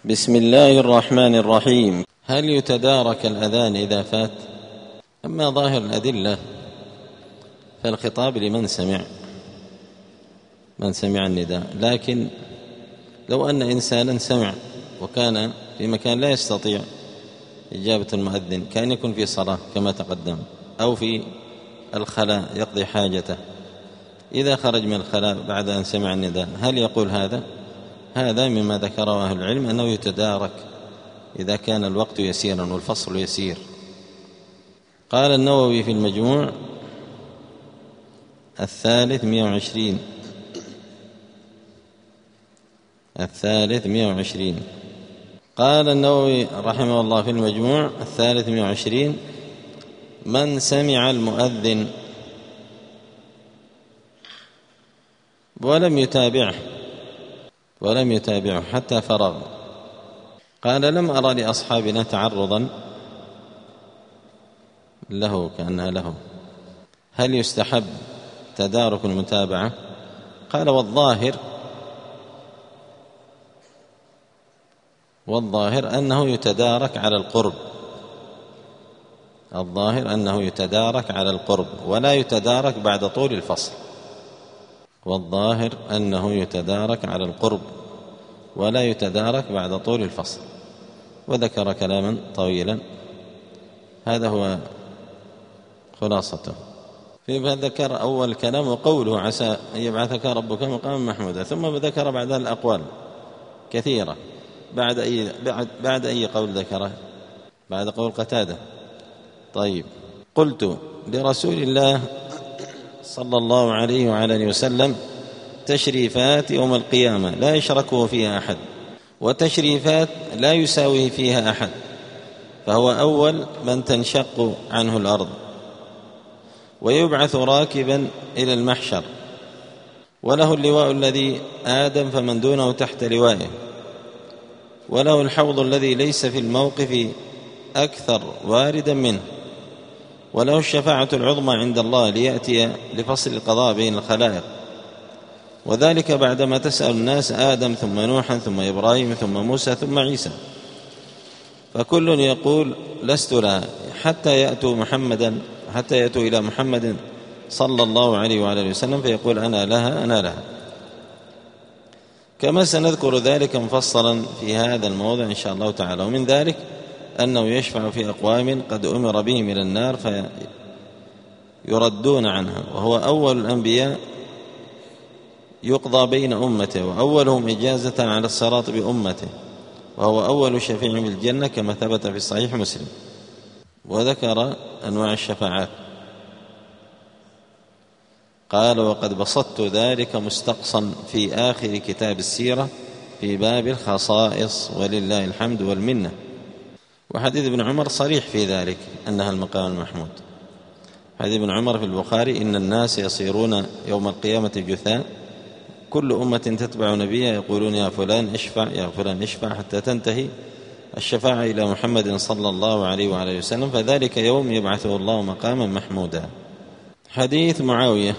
بسم الله الرحمن الرحيم. هل يتدارك الأذان إذا فات؟ أما ظاهر الأدلة فالخطاب لمن سمع النداء، لكن لو أن إنسانا سمع وكان في مكان لا يستطيع إجابة المؤذن، كان يكون في صلاة كما تقدم أو في الخلاء يقضي حاجته، إذا خرج من الخلاء بعد أن سمع النداء هل يقول هذا؟ هذا مما ذكره أهل العلم أنه يتدارك إذا كان الوقت يسيرا والفصل يسير. قال النووي في المجموع 120 قال النووي رحمه الله في المجموع 120: من سمع المؤذن ولم يتابعه حتى فرغ، قال لم أرى لأصحابنا تعرضا له كأنها له، هل يستحب تدارك المتابعة؟ قال والظاهر أنه يتدارك على القرب ولا يتدارك بعد طول الفصل. والظاهر أنه يتدارك على القرب ولا يتدارك بعد طول الفصل، وذكر كلاما طويلا، هذا هو خلاصته. فيما ذكر أول كلام وقوله عسى أن يبعثك ربك مقاما محمودا، ثم ذكر بعدها الأقوال كثيرة. بعد أي قول ذكره؟ بعد قول قتادة. طيب، قلت لرسول الله صلى الله عليه وعلى آله وسلم تشريفات يوم القيامة لا يشركه فيها أحد، وتشريفات لا يساويه فيها أحد، فهو أول من تنشق عنه الأرض، ويبعث راكبا إلى المحشر، وله اللواء الذي آدم فمن دونه تحت لوائه، وله الحوض الذي ليس في الموقف أكثر واردا منه، وله الشفاعة العظمى عند الله ليأتي لفصل القضاء بين الخلائق، وذلك بعدما تسأل الناس آدم ثم نوحا ثم إبراهيم ثم موسى ثم عيسى، فكل يقول لست لها حتى يأتوا إلى محمد صلى الله عليه وعلى وسلم فيقول أنا لها، كما سنذكر ذلك مفصلا في هذا الموضع إن شاء الله تعالى. ومن ذلك أنه يشفع في أقوام قد أمر بهم إلى النار فيردون عنها، وهو أول الأنبياء يقضى بين أمته، وأولهم إجازة على الصراط بأمته، وهو أول شفيع بالجنة كما ثبت في صحيح مسلم. وذكر أنواع الشفاعات، قال وقد بسطت ذلك مستقصا في آخر كتاب السيرة في باب الخصائص ولله الحمد والمنة. وحديث ابن عمر صريح في ذلك أنها المقام المحمود. حديث ابن عمر في البخاري: إن الناس يصيرون يوم القيامة جثاء، كل أمة تتبع نبيها يقولون يا فلان اشفع حتى تنتهي الشفاعة إلى محمد صلى الله عليه وعلى وسلم، فذلك يوم يبعثه الله مقاما محمودا. حديث معاوية: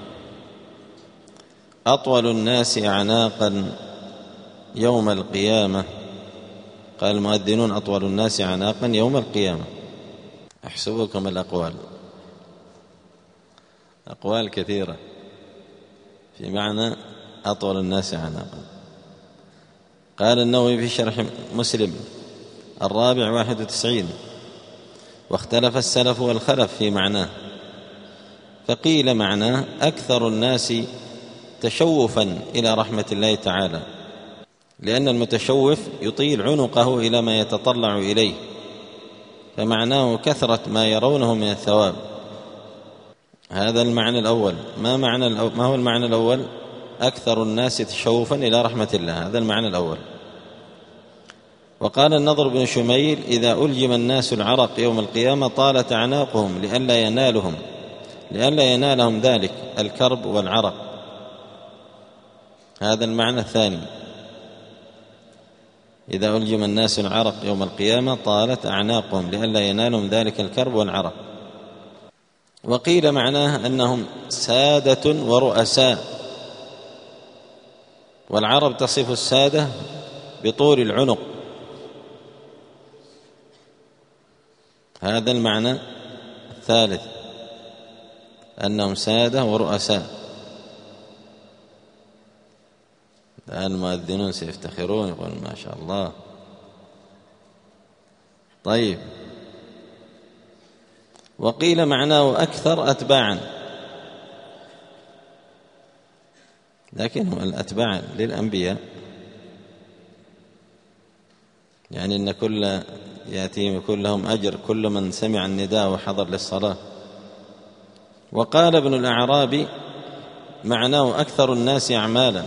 أطول الناس أعناقا يوم القيامة. قال المؤذنون أطول الناس أعناقا يوم القيامة. أحسبكم الأقوال كثيرة في معنى أطول الناس أعناقا. قال النووي في شرح مسلم 91: واختلف السلف والخلف في معناه، فقيل معناه أكثر الناس تشوفا إلى رحمة الله تعالى، لأن المتشوف يطيل عنقه إلى ما يتطلع إليه، فمعناه كثرة ما يرونه من الثواب. هذا المعنى الأول. ما هو المعنى الأول؟ أكثر الناس تشوفا إلى رحمة الله، هذا المعنى الأول. وقال النضر بن شميل: إذا ألجم الناس العرق يوم القيامة طالت أعناقهم لئلا ينالهم ذلك الكرب والعرق، هذا المعنى الثاني. إذا ألجم الناس العرق يوم القيامة طالت أعناقهم لئلا ينالهم ذلك الكرب والعرق. وقيل معناه أنهم سادة ورؤساء، والعرب تصف السادة بطول العنق هذا المعنى الثالث، أنهم سادة ورؤساء. الآن المؤذنون سيفتخرون يقول ما شاء الله. طيب، وقيل معناه أكثر أتباعا، لكنهم الأتباع للأنبياء، يعني إن كل يأتيهم يكون لهم أجر كل من سمع النداء وحضر للصلاة. وقال ابن الأعرابي معناه أكثر الناس أعمالا.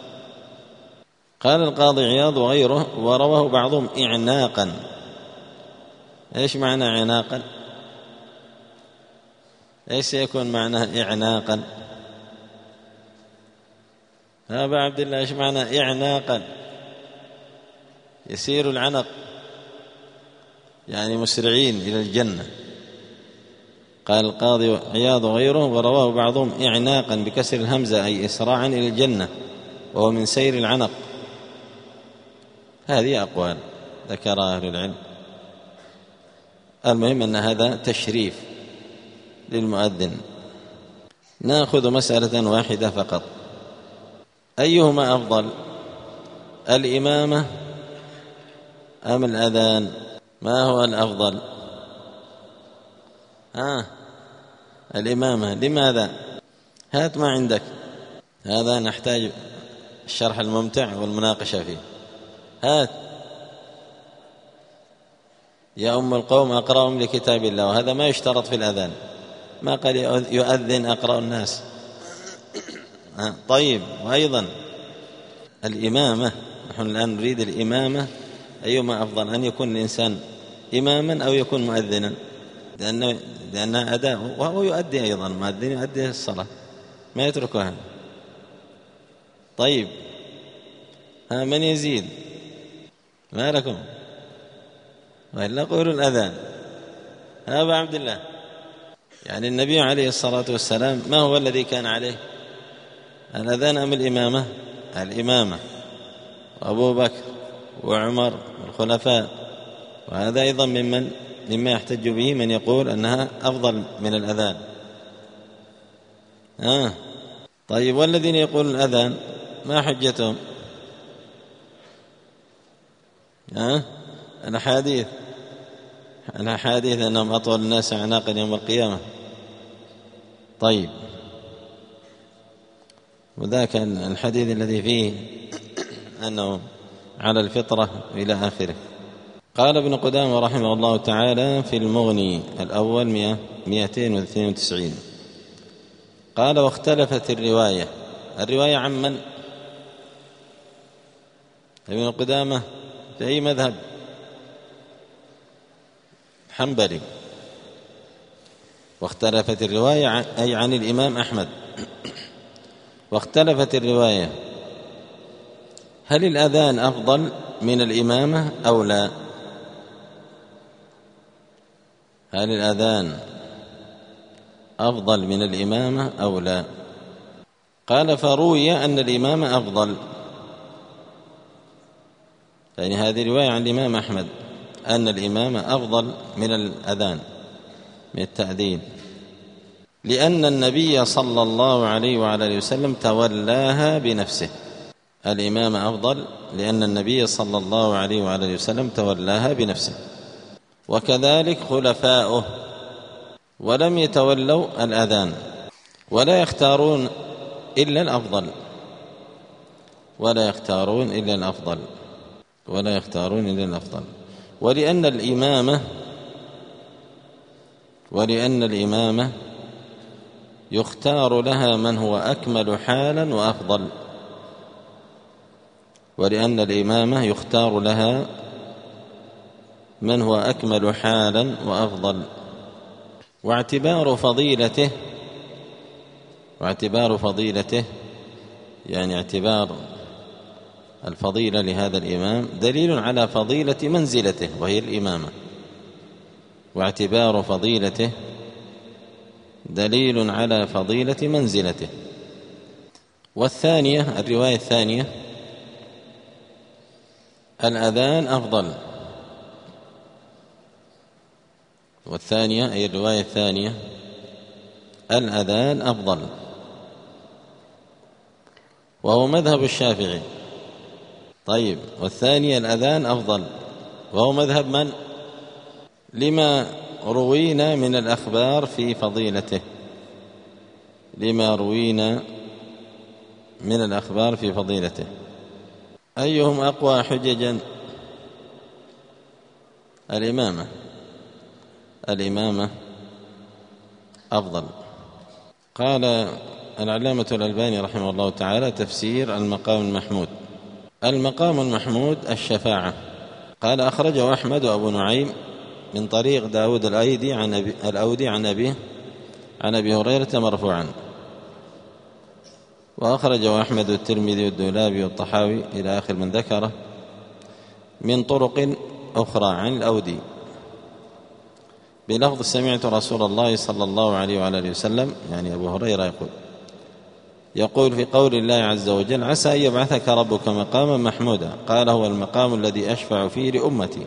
قال القاضي عياض وغيره ورواه بعضهم إعناقا. إيش معنى عناقا؟ إيش يكون معناه إعناقا؟ أبا عبد الله إيش معنى إعناقا؟ يسير العنق، يعني مسرعين إلى الجنة. قال القاضي عياض وغيره ورواه بعضهم إعناقا بكسر الهمزة، أي إسراعا إلى الجنة، وهو من سير العنق. هذه أقوال ذكرها أهل العلم. المهم أن هذا تشريف للمؤذن. نأخذ مسألة واحدة فقط، أيهما أفضل، الإمامة أم الأذان؟ ما هو الأفضل؟ الإمامة. لماذا؟ هات ما عندك، هذا نحتاج الشرح الممتع والمناقشة فيه. هات يا أم القوم أقرأهم لكتاب الله، وهذا ما يشترط في الأذان، ما قال يؤذن أقرأ الناس. طيب، وأيضا الإمامة، نحن الآن نريد الإمامة، أيما أفضل، أن يكون الإنسان إماما أو يكون مؤذنا؟ لأنها أداء، وهو يؤدي أيضا، المؤذن يؤدي الصلاة ما يتركها. طيب، من يزيد؟ ما لكم؟ وإلا قولوا الأذان. أبا عبد الله، يعني النبي عليه الصلاة والسلام ما هو الذي كان عليه، الأذان أم الإمامة؟ الإمامة. وأبو بكر وعمر والخلفاء، وهذا أيضا مما يحتج به من يقول أنها أفضل من الأذان. طيب، والذين يقولون الأذان ما حجتهم؟ الأحاديث أنهم أطول الناس أعناقا يوم القيامة. طيب، وذاك الحديث الذي فيه أنه على الفطرة إلى آخره. قال ابن قدامة رحمه الله تعالى في المغني الأول 292، قال واختلفت الرواية عن من؟ ابن قدامة في أي مذهب؟ حنبلي. واختلفت الرواية أي عن الإمام أحمد. واختلفت الرواية هل الأذان أفضل من الإمامة أو لا؟ هل الأذان أفضل من الإمامة أو لا؟ قال فروي أن الإمامة أفضل، يعني هذه رواية عن الإمام أحمد أن الإمامة أفضل من الأذان، من التأذين، لأن النبي صلى الله عليه وعلى آله وسلم تولاها بنفسه. الإمامة أفضل لأن النبي صلى الله عليه وعلى آله وسلم تولاها بنفسه، وكذلك خلفاؤه، ولم يتولوا الأذان، ولا يختارون إلا الأفضل، ولأن الإمامة يختار لها من هو أكمل حالا وأفضل، واعتبار فضيلته يعني اعتبار الفضيلة لهذا الإمام دليل على فضيلة منزلته وهي الإمامة، واعتبار فضيلته دليل على فضيلة منزلته. والثانية، الرواية الثانية، الأذان أفضل، والثانية أي الرواية الثانية الأذان أفضل، وهو مذهب الشافعي. طيب، والثانية الأذان أفضل وهو مذهب من؟ لما روينا من الأخبار في فضيلته، لما روينا من الأخبار في فضيلته. أيهم أقوى حججا؟ الإمامة أفضل. قال العلامة الألباني رحمه الله تعالى: تفسير المقام المحمود. المقام المحمود الشفاعة. قال: أخرجه أحمد وأبو نعيم من طريق داود الأودي عن أبيه عن أبي هريرة مرفوعا، وأخرجه أحمد والترمذي والدولابي والطحاوي إلى آخر من ذكره من طرق أخرى عن الأودي بلفظ: سمعت رسول الله صلى الله عليه وعلى آله وسلم، يعني أبو هريرة يقول في قول الله عز وجل: عسى أن يبعثك ربك مقاما محمودا. قال: هو المقام الذي أشفع فيه لأمتي.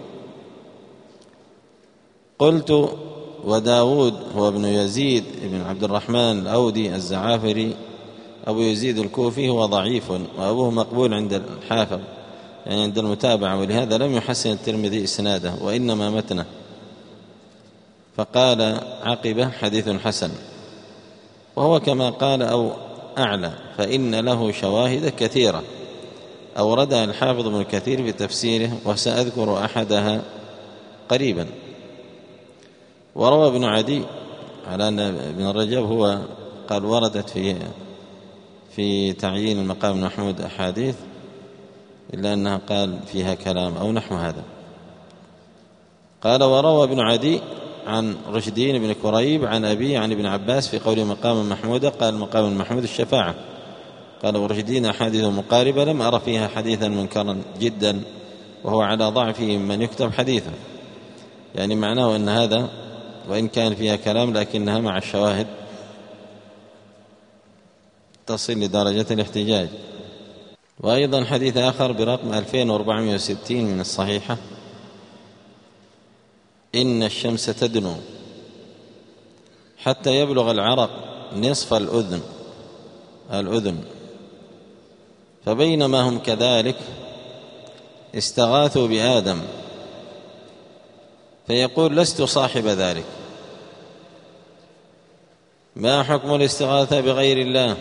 قلت: وداود هو ابن يزيد ابن عبد الرحمن الأودي الزعافري أبو يزيد الكوفي، هو ضعيف وأبوه مقبول عند الحافظ، يعني عند المتابعة، ولهذا لم يحسن الترمذي إسناده وإنما متنه، فقال عقبه: حديث حسن. وهو كما قال أو أعلى، فإن له شواهد كثيرة أوردها الحافظ ابن كثير في تفسيره، وسأذكر أحدها قريبا. وروى ابن عدي على أن ابن رجب هو قال وردت في تعيين المقام المحمود أحاديث، إلا أنها قال فيها كلام أو نحو هذا. قال: وروى ابن عدي عن رشدين بن كريب عن أبي عن ابن عباس في قول مقام محمود، قال: مقام المحمود الشفاعة. قال: ورشدين أحاديث مقاربة لم أرى فيها حديثا منكرا جدا، وهو على ضعفه من يكتب حديثا، يعني معناه أن هذا وإن كان فيها كلام لكنها مع الشواهد تصل لدرجة الاحتجاج. وأيضا حديث آخر برقم 2460 من الصحيحة: إن الشمس تدنو حتى يبلغ العرق نصف الأذن، فبينما هم كذلك استغاثوا بآدم فيقول: لست صاحب ذلك. ما حكم الاستغاثة بغير الله؟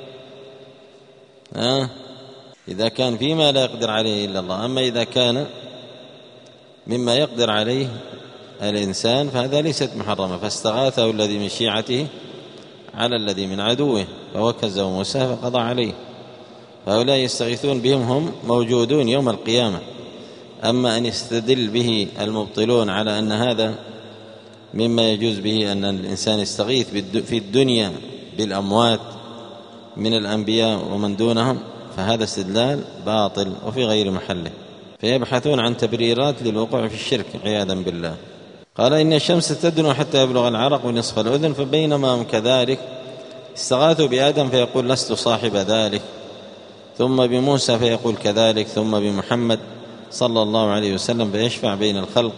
إذا كان فيما لا يقدر عليه إلا الله. أما إذا كان مما يقدر عليه الإنسان فهذا ليست محرمة، فاستغاثه الذي من شيعته على الذي من عدوه فوكزه موسى فقضى عليه. فهؤلاء يستغيثون بهم، هم موجودون يوم القيامة. أما أن يستدل به المبطلون على أن هذا مما يجوز به أن الإنسان يستغيث في الدنيا بالأموات من الأنبياء ومن دونهم، فهذا استدلال باطل وفي غير محله، فيبحثون عن تبريرات للوقوع في الشرك عياذا بالله. قال: إن الشمس تدنو حتى يبلغ العرق نصف الأذن، فبينما هم كذلك استغاثوا بآدم فيقول: لست صاحب ذلك، ثم بموسى فيقول كذلك، ثم بمحمد صلى الله عليه وسلم فيشفع بين الخلق.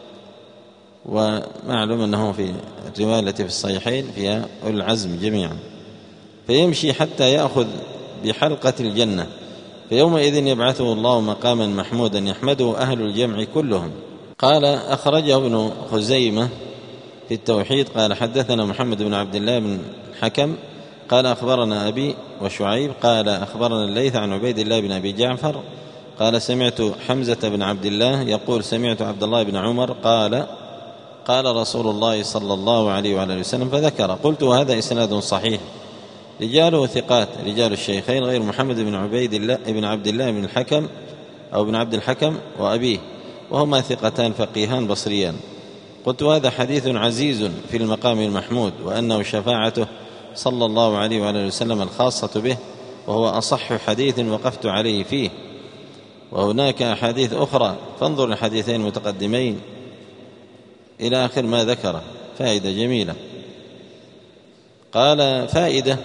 ومعلوم أنه في الرواية التي في الصحيحين فيها أولي العزم جميعا، فيمشي حتى يأخذ بحلقة الجنة، فيومئذ يبعثه الله مقاما محمودا يحمده أهل الجمع كلهم. قال: أخرجه ابن خزيمة في التوحيد قال: حدثنا محمد بن عبد الله بن الحكم قال: أخبرنا أبي وشعيب قال: أخبرنا الليث عن عبيد الله بن أبي جعفر قال: سمعت حمزة بن عبد الله يقول: سمعت عبد الله بن عمر قال: قال رسول الله صلى الله عليه وعلى وسلم، فذكر. قلت: وهذا إسناد صحيح رجاله ثقات، رجال الشيخين غير محمد بن عبيد الله بن عبد الله بن الحكم أو بن عبد الحكم وأبيه، وهما ثقتان فقيهان بصريان. قلت: هذا حديث عزيز في المقام المحمود، وأنه شفاعته صلى الله عليه وعلى وسلم الخاصة به، وهو أصح حديث وقفت عليه فيه، وهناك أحاديث أخرى، فانظر الحديثين المتقدمين إلى آخر ما ذكره. فائدة جميلة. قال: فائدة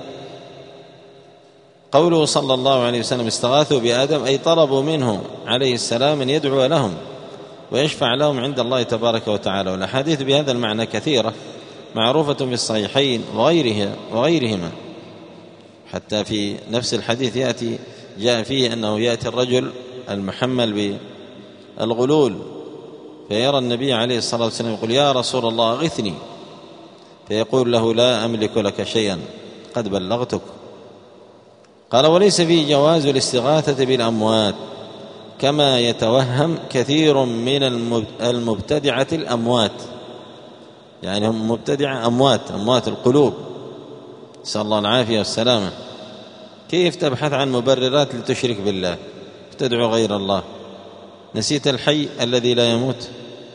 قوله صلى الله عليه وسلم استغاثوا بآدم، أي طلبوا منه عليه السلام أن يدعو لهم ويشفع لهم عند الله تبارك وتعالى. والأحاديث بهذا المعنى كثيرة معروفة في الصحيحين وغيرهما. حتى في نفس الحديث جاء فيه أنه يأتي الرجل المحمل بالغلول فيرى النبي عليه الصلاة والسلام يقول: يا رسول الله أغثني، فيقول له: لا أملك لك شيئا قد بلغتك. قال: وليس فيه جواز الاستغاثة بالأموات كما يتوهم كثير من المبتدعة الأموات، يعني هم مبتدعة أموات القلوب، نسأل الله العافية والسلامة. كيف تبحث عن مبررات لتشرك بالله وتدعو غير الله؟ نسيت الحي الذي لا يموت؟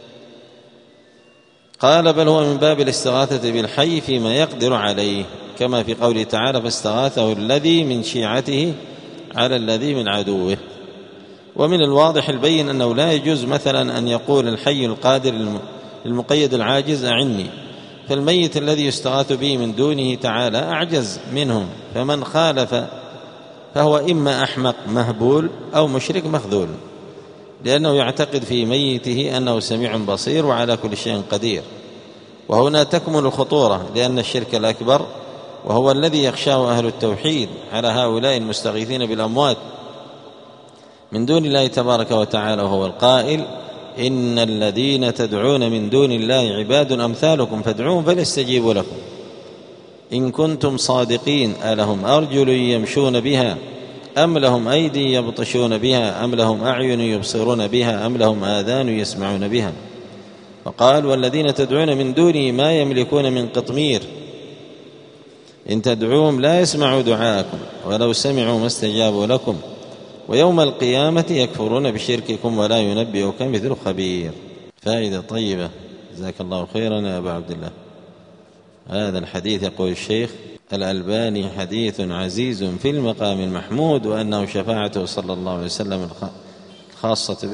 قال: بل هو من باب الاستغاثة بالحي فيما يقدر عليه، كما في قوله تعالى: فاستغاثه الذي من شيعته على الذي من عدوه. ومن الواضح البين أنه لا يجوز مثلا أن يقول الحي القادر المقيد العاجز: أعني، فالميت الذي يستغاث به من دونه تعالى أعجز منهم، فمن خالف فهو إما أحمق مهبول أو مشرك مخذول، لأنه يعتقد في ميته أنه سميع بصير وعلى كل شيء قدير. وهنا تكمن الخطورة، لأن الشرك الأكبر وهو الذي يخشاه أهل التوحيد على هؤلاء المستغيثين بالأموات من دون الله تبارك وتعالى، وهو القائل: إن الذين تدعون من دون الله عباد أمثالكم فادعوهم فليستجيبوا لكم إن كنتم صادقين ألهم أرجل يمشون بها أم لهم أيدي يبطشون بها أم لهم أعين يبصرون بها أم لهم آذان يسمعون بها. وقال: والذين تدعون من دونه ما يملكون من قطمير إن تدعوهم لا يسمعوا دعاءكم ولو سمعوا ما استجابوا لكم ويوم القيامة يكفرون بشرككم ولا ينبئك مثل خبير. فائدة طيبة، جزاك الله خيرا يا أبا عبد الله. هذا الحديث يقول الشيخ الألباني: حديث عزيز في المقام المحمود، وأنه شفاعته صلى الله عليه وسلم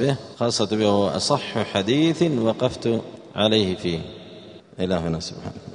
خاصة به، وهو أصح حديث وقفت عليه فيه. إلهنا سبحانه.